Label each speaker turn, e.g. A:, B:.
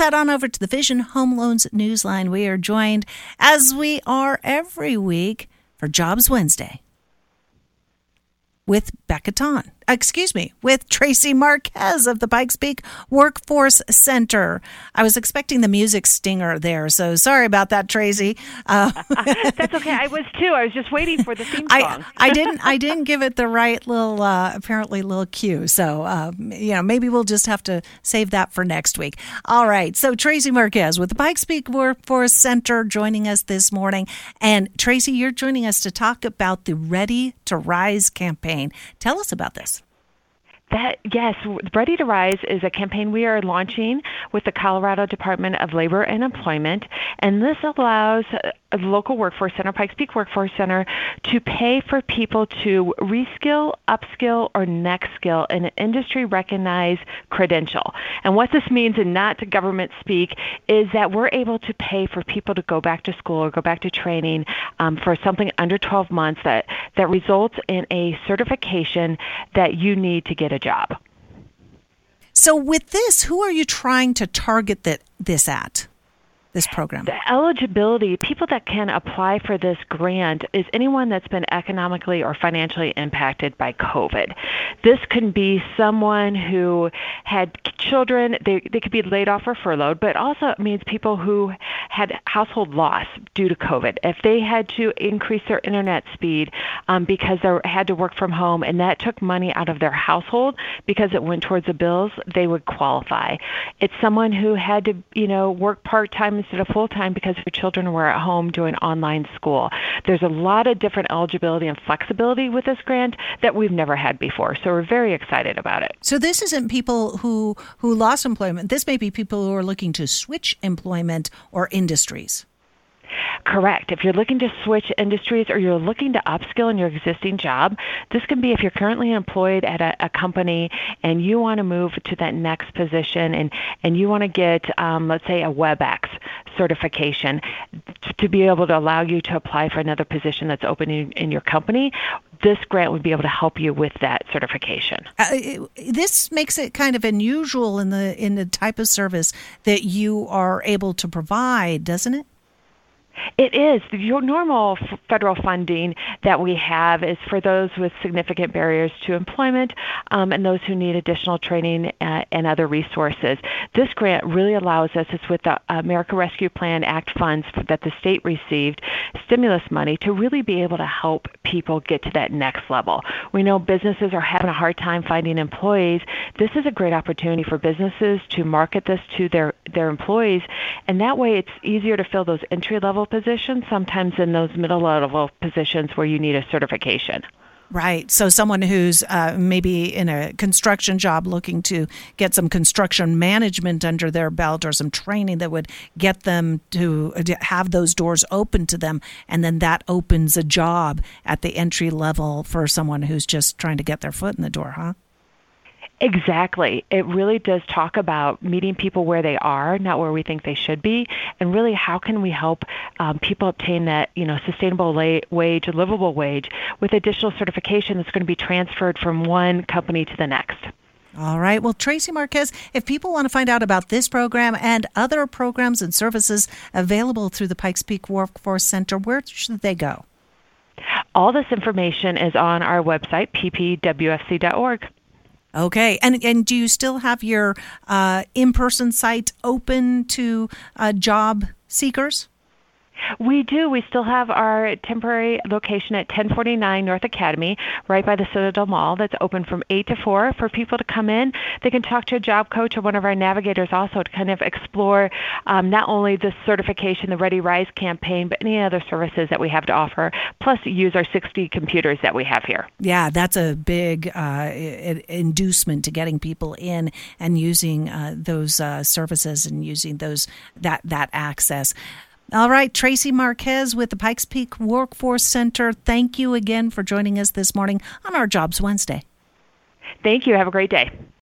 A: head on over to the Vision Home Loans Newsline. We are joined, as we are every week, for Jobs Wednesday with with Tracy Marquez of the Pikes Peak Workforce Center. I was expecting the music stinger there, so sorry about that, Tracy.
B: That's okay. I was too. I was just waiting for the theme song.
A: I didn't give it the right little, apparently little cue. So, maybe we'll just have to save that for next week. All right. So Tracy Marquez with the Pikes Peak Workforce Center joining us this morning. And Tracy, you're joining us to talk about the Ready to Rise campaign. Tell us about this.
B: Yes, Ready to Rise is a campaign we are launching with the Colorado Department of Labor and Employment, and this allows a local workforce center, Pikes Peak Workforce Center, to pay for people to reskill, upskill, or next skill in an industry-recognized credential. And what this means, and not to government speak, is that we're able to pay for people to go back to school or go back to training for something under 12 months that results in a certification that you need to get a job.
A: So with this, who are you trying to target this at? This program?
B: The eligibility, people that can apply for this grant is anyone that's been economically or financially impacted by COVID. This can be someone who had children, they could be laid off or furloughed, but also it means people who had household loss due to COVID. If they had to increase their internet speed because they had to work from home and that took money out of their household because it went towards the bills, they would qualify. It's someone who had to, work part-time instead of full-time because their children were at home doing online school. There's a lot of different eligibility and flexibility with this grant that we've never had before, so we're very excited about it.
A: So this isn't people who lost employment. This may be people who are looking to switch employment or industries.
B: Correct. If you're looking to switch industries or you're looking to upskill in your existing job, this can be if you're currently employed at a company and you want to move to that next position and you want to get, let's say, a WebEx certification to be able to allow you to apply for another position that's open in your company. This grant would be able to help you with that certification.
A: This makes it kind of unusual in the type of service that you are able to provide, doesn't it?
B: It is. Your normal federal funding that we have is for those with significant barriers to employment and those who need additional training and other resources. This grant really allows us, it's with the American Rescue Plan Act funds that the state received, stimulus money, to really be able to help people get to that next level. We know businesses are having a hard time finding employees. This is a great opportunity for businesses to market this to their employees, and that way it's easier to fill those entry-level positions, sometimes in those middle-level positions where you need a certification.
A: Right. So someone who's maybe in a construction job looking to get some construction management under their belt or some training that would get them to have those doors open to them, and then that opens a job at the entry level for someone who's just trying to get their foot in the door, huh?
B: Exactly. It really does talk about meeting people where they are, not where we think they should be, and really how can we help people obtain that, sustainable wage, a livable wage, with additional certification that's going to be transferred from one company to the next.
A: All right. Well, Tracy Marquez, if people want to find out about this program and other programs and services available through the Pikes Peak Workforce Center, where should they go?
B: All this information is on our website, ppwfc.org.
A: Okay. And do you still have your in-person site open to job seekers?
B: We do. We still have our temporary location at 1049 North Academy, right by the Citadel Mall, that's open from 8 to 4 for people to come in. They can talk to a job coach or one of our navigators also to kind of explore not only the certification, the Ready Rise campaign, but any other services that we have to offer, plus use our 60 computers that we have here.
A: Yeah, that's a big inducement to getting people in and using those services and using that access. All right, Tracy Marquez with the Pikes Peak Workforce Center. Thank you again for joining us this morning on our Jobs Wednesday.
B: Thank you. Have a great day.